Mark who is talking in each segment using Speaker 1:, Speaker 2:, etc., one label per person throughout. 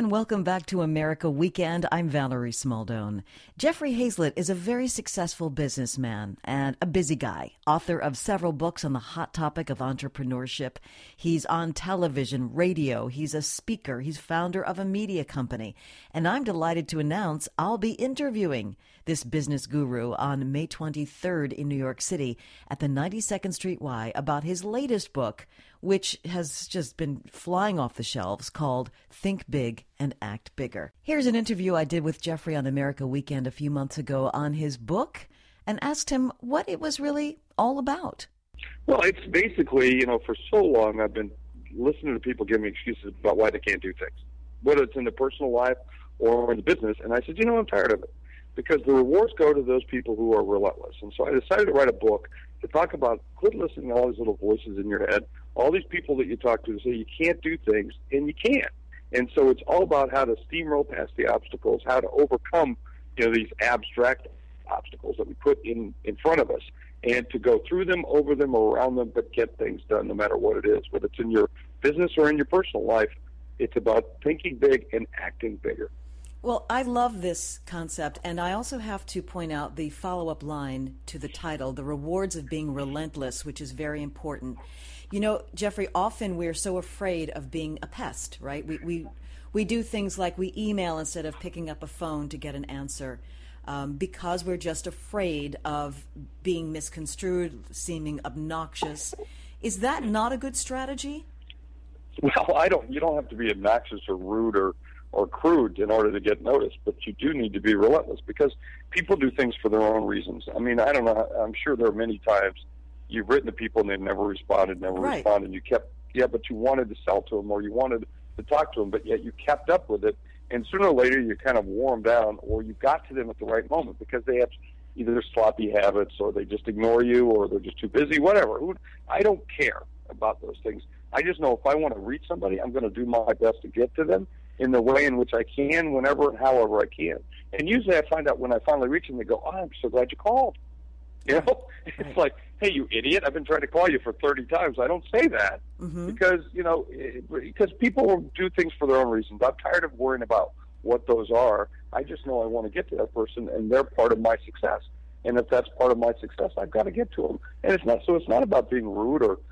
Speaker 1: and welcome back to America Weekend. I'm Valerie Smaldone. Jeffrey Hayzlett is a very successful businessman and a busy guy, author of several books on the hot topic of entrepreneurship. He's on television, radio, he's a speaker, he's founder of a media company. And I'm delighted to announce I'll be interviewing this business guru on May 23rd in New York City at the 92nd Street Y about his latest book, which has just been flying off the shelves, called Think Big and Act Bigger. Here's an interview I did with Jeffrey on America Weekend a few months ago on his book and asked him what it was really all about.
Speaker 2: Well, it's basically, for so long I've been listening to people give me excuses about why they can't do things, whether it's in their personal life or in the business. And I said, I'm tired of it, because the rewards go to those people who are relentless. And so I decided to write a book to talk about quit listening to all these little voices in your head, all these people that you talk to say you can't do things, and you can't. And so it's all about how to steamroll past the obstacles, how to overcome, these abstract obstacles that we put in front of us, and to go through them, over them, or around them, but get things done no matter what it is. Whether it's in your business or in your personal life, it's about thinking big and acting bigger.
Speaker 1: Well, I love this concept, and I also have to point out the follow-up line to the title, The Rewards of Being Relentless, which is very important. Jeffrey, often we're so afraid of being a pest, right? We do things like we email instead of picking up a phone to get an answer because we're just afraid of being misconstrued, seeming obnoxious. Is that not a good strategy?
Speaker 2: Well, you don't have to be obnoxious or rude or crude in order to get noticed, but you do need to be relentless, because people do things for their own reasons. I mean, I don't know, I'm sure there are many times you've written to people and they've never responded, and but you wanted to sell to them, or you wanted to talk to them, but yet you kept up with it, and sooner or later you kind of wore them down, or you got to them at the right moment, because they have either sloppy habits, or they just ignore you, or they're just too busy, whatever. I don't care about those things. I just know if I want to reach somebody, I'm going to do my best to get to them in the way in which I can, whenever and however I can. And usually I find out when I finally reach them, they go, I'm so glad you called. It's like, hey, you idiot, I've been trying to call you for 30 times. I don't say that because, because people do things for their own reasons. I'm tired of worrying about what those are. I just know I want to get to that person, and they're part of my success. And if that's part of my success, I've got to get to them. And it's not about being rude or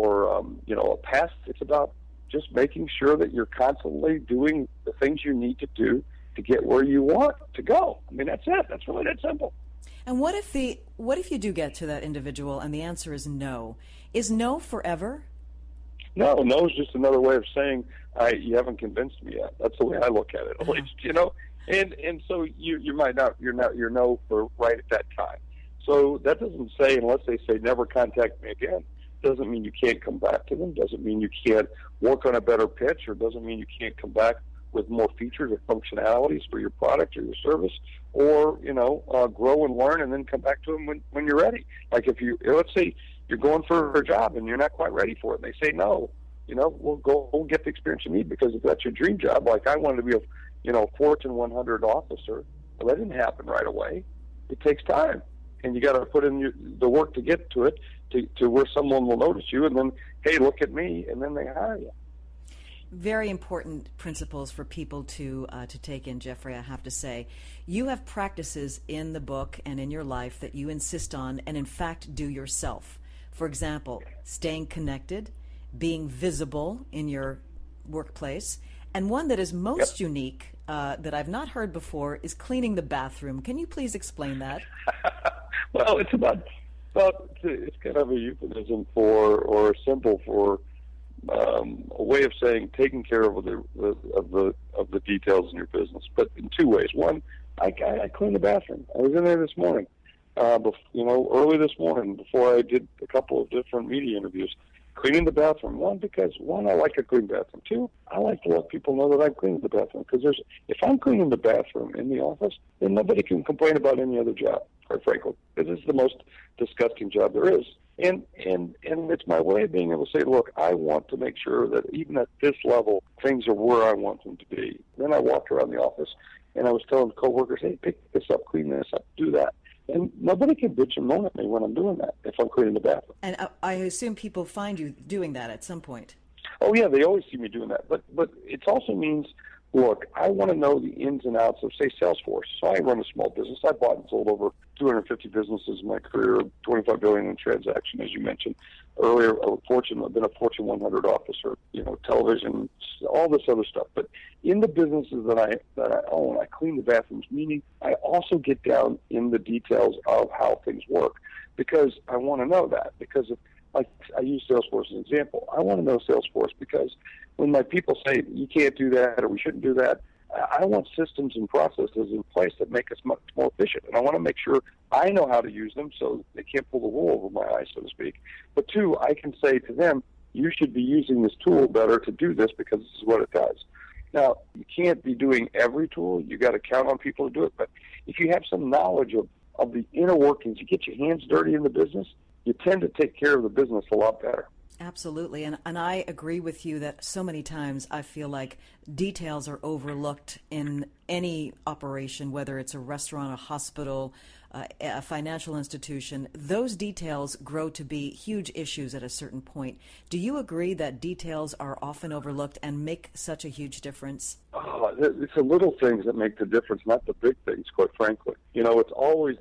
Speaker 2: a pest. It's about just making sure that you're constantly doing the things you need to do to get where you want to go. I mean, that's it. That's really that simple.
Speaker 1: And what if you do get to that individual and the answer is no? Is no forever?
Speaker 2: No is just another way of saying you haven't convinced me yet. That's the way I look at it, at least, And so you might not you're no for right at that time. So that doesn't say, unless they say never contact me again, doesn't mean you can't come back to them, doesn't mean you can't work on a better pitch, or doesn't mean you can't come back with more features or functionalities for your product or your service, or, grow and learn and then come back to them when you're ready. Like let's say you're going for a job and you're not quite ready for it, and they say no, well, go get the experience you need, because if that's your dream job, like I wanted to be a Fortune 100 officer, well, that didn't happen right away. It takes time, and you got to put in the work to get to it, to where someone will notice you, and then, hey, look at me, and then they hire you.
Speaker 1: Very important principles for people to take in, Jeffrey, I have to say. You have practices in the book and in your life that you insist on and, in fact, do yourself. For example, staying connected, being visible in your workplace, and one that is most unique that I've not heard before is cleaning the bathroom. Can you please explain that?
Speaker 2: Well, it's it's kind of a euphemism or a symbol for a way of saying taking care of the details in your business, but in two ways. One, I clean the bathroom. I was in there this morning, early this morning before I did a couple of different media interviews, cleaning the bathroom. Because I like a clean bathroom. Two, I like to let people know that I'm cleaning the bathroom, because if I'm cleaning the bathroom in the office, then nobody can complain about any other job, quite frankly, because it's the most disgusting job there is. And it's my way of being able to say, look, I want to make sure that even at this level, things are where I want them to be. Then I walked around the office, and I was telling coworkers, hey, pick this up, clean this up, do that. And nobody can bitch and moan at me when I'm doing that, if I'm cleaning the bathroom.
Speaker 1: And I assume people find you doing that at some point.
Speaker 2: Oh, yeah, they always see me doing that. But it also means look, I want to know the ins and outs of, say, Salesforce. So I run a small business. I bought and sold over 250 businesses in my career, 25 billion in transaction, as you mentioned earlier. I've been a Fortune 100 officer, television, all this other stuff. But in the businesses that I own, I clean the bathrooms, meaning I also get down in the details of how things work, because I want to know that. Because if, like, I use Salesforce as an example. I want to know Salesforce because when my people say you can't do that or we shouldn't do that, I want systems and processes in place that make us much more efficient. And I want to make sure I know how to use them so they can't pull the wool over my eyes, so to speak. But two, I can say to them, you should be using this tool better to do this because this is what it does. Now, you can't be doing every tool. You got to count on people to do it. But if you have some knowledge of the inner workings, you get your hands dirty in the business, you tend to take care of the business a lot better.
Speaker 1: Absolutely. And I agree with you that so many times I feel like details are overlooked in any operation, whether it's a restaurant, a hospital, a financial institution. Those details grow to be huge issues at a certain point. Do you agree that details are often overlooked and make such a huge difference?
Speaker 2: Oh, it's the little things that make the difference, not the big things, quite frankly. It's always...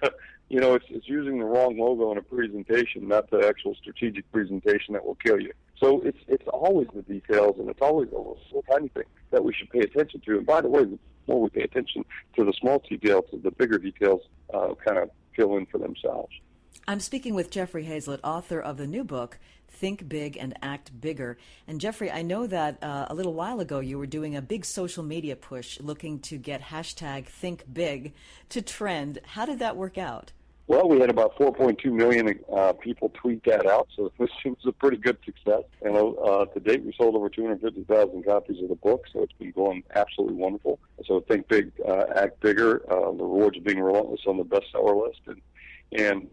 Speaker 2: it's using the wrong logo in a presentation, not the actual strategic presentation that will kill you. So it's always the details, and it's always the little tiny thing that we should pay attention to. And by the way, the more we pay attention to the small details, the bigger details kind of fill in for themselves.
Speaker 1: I'm speaking with Jeffrey Hayzlett, author of the new book, Think Big and Act Bigger. And Jeffrey, I know that a little while ago you were doing a big social media push looking to get hashtag Think Big to trend. How did that work out?
Speaker 2: Well, we had about 4.2 million people tweet that out, so this was a pretty good success. And to date, we sold over 250,000 copies of the book, so it's been going absolutely wonderful. So Think Big, Act Bigger. The rewards of being relentless on the bestseller list, and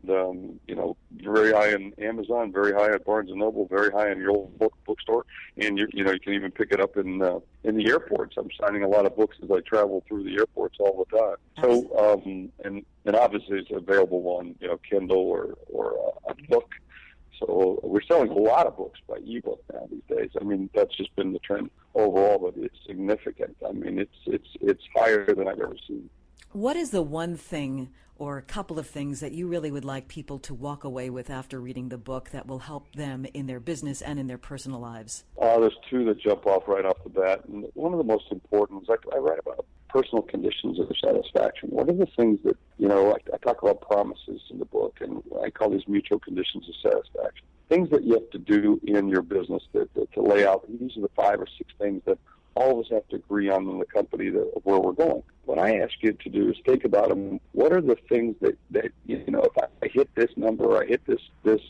Speaker 2: very high in Amazon, very high at Barnes & Noble, very high in your old bookstore, and you can even pick it up in the airports. I'm signing a lot of books as I travel through the airports all the time. So and obviously it's available on Kindle or a book. So we're selling a lot of books by ebook now these days. I mean, that's just been the trend overall, but it's significant. I mean, it's higher than I've ever seen.
Speaker 1: What is the one thing or a couple of things that you really would like people to walk away with after reading the book that will help them in their business and in their personal lives?
Speaker 2: There's two that jump off right off the bat. And one of the most important is I write about personal conditions of satisfaction. What are the things that, I talk about promises in the book, and I call these mutual conditions of satisfaction. Things that you have to do in your business to lay out. And these are the 5 or 6 things that all of us have to agree on in the company of where we're going. What I ask you to do is think about them. What are the things that if I hit this number, I hit this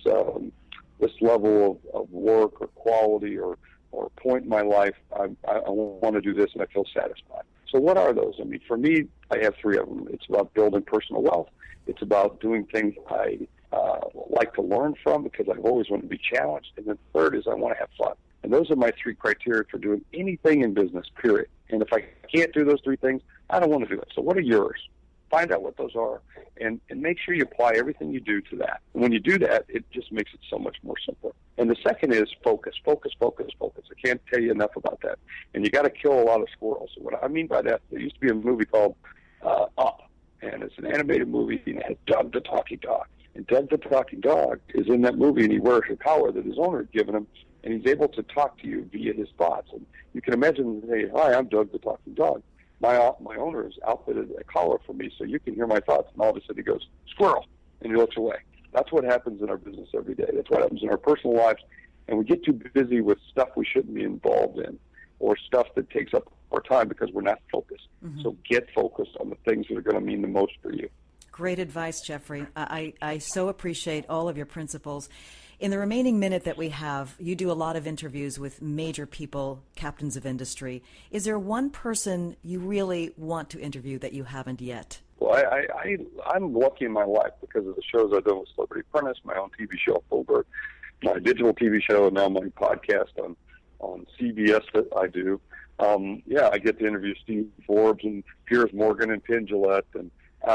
Speaker 2: level of work or quality or point in my life, I want to do this and I feel satisfied. So what are those? I mean, for me, I have 3 of them. It's about building personal wealth. It's about doing things I like to learn from because I've always wanted to be challenged. And then third is I want to have fun. And those are my 3 criteria for doing anything in business, period. And if I can't do those 3 things, I don't want to do it. So what are yours? Find out what those are and make sure you apply everything you do to that. And when you do that, it just makes it so much more simpler. And the second is focus, focus, focus, focus. I can't tell you enough about that. And you got to kill a lot of squirrels. So what I mean by that, there used to be a movie called Up, and it's an animated movie, and it had Doug the Talking Dog. And Doug the Talking Dog is in that movie, and he wears a collar that his owner had given him, and he's able to talk to you via his thoughts. And you can imagine, hey, hi, I'm Doug the Talking Dog. My owner has outfitted a collar for me so you can hear my thoughts. And all of a sudden he goes, squirrel, and he looks away. That's what happens in our business every day. That's what happens in our personal lives. And we get too busy with stuff we shouldn't be involved in or stuff that takes up our time because we're not focused. Mm-hmm. So get focused on the things that are going to mean the most for you.
Speaker 1: Great advice, Jeffrey. I so appreciate all of your principles. In the remaining minute that we have, you do a lot of interviews with major people, captains of industry. Is there one person you really want to interview that you haven't yet?
Speaker 2: Well, I'm lucky in my life because of the shows I've done with Celebrity Apprentice, my own TV show, Goldberg, my digital TV show, and now my podcast on CBS that I do. I get to interview Steve Forbes and Piers Morgan and Penn Jillette, and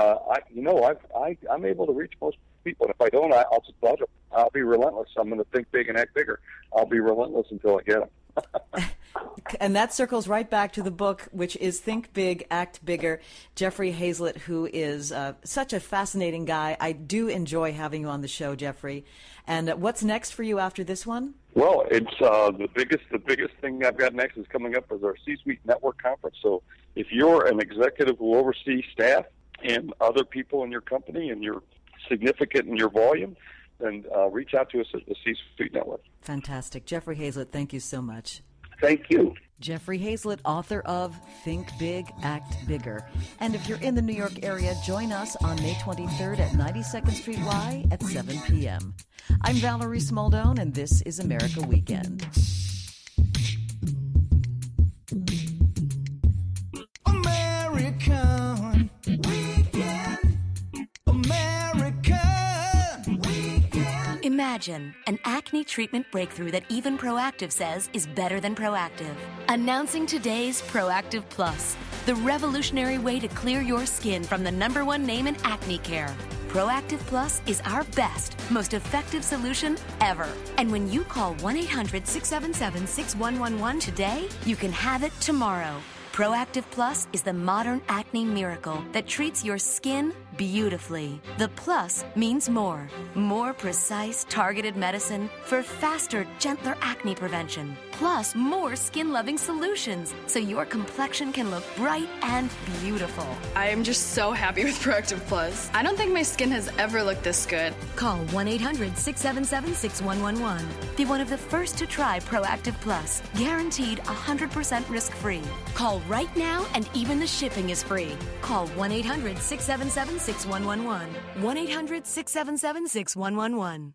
Speaker 2: I'm able to reach most people. And if I don't, I'll just budge them. I'll be relentless. I'm going to think big and act bigger. I'll be relentless until I get them.
Speaker 1: And that circles right back to the book, which is Think Big, Act Bigger. Jeffrey Hayzlett, who is such a fascinating guy. I do enjoy having you on the show, Jeffrey. And what's next for you after this one?
Speaker 2: Well, it's the biggest thing I've got next is coming up is our C-Suite Network Conference. So if you're an executive who oversees staff and other people in your company and you're significant in your volume, then reach out to us at the C-Suite Network.
Speaker 1: Fantastic. Jeffrey Hayzlett, thank you so much.
Speaker 2: Thank you.
Speaker 1: Jeffrey Hayzlett, author of Think Big, Act Bigger. And if you're in the New York area, join us on May 23rd at 92nd Street Y at 7 p.m. I'm Valerie Smaldone, and this is America Weekend.
Speaker 3: American Weekend. American Weekend.
Speaker 4: Imagine an acne treatment breakthrough that even Proactive says is better than Proactive. Announcing today's Proactive Plus, the revolutionary way to clear your skin from the #1 name in acne care. Proactive Plus is our best, most effective solution ever. And when you call 1-800-677-6111 today, you can have it tomorrow. Proactive Plus is the modern acne miracle that treats your skin beautifully. The plus means more. More precise, targeted medicine for faster, gentler acne prevention. Plus, more skin-loving solutions so your complexion can look bright and beautiful.
Speaker 5: I am just so happy with Proactive Plus. I don't think my skin has ever looked this good.
Speaker 4: Call 1-800-677-6111. Be one of the first to try Proactive Plus. Guaranteed 100% risk-free. Call right now and even the shipping is free. Call 1-800-677-6111. 1-800-677-6111.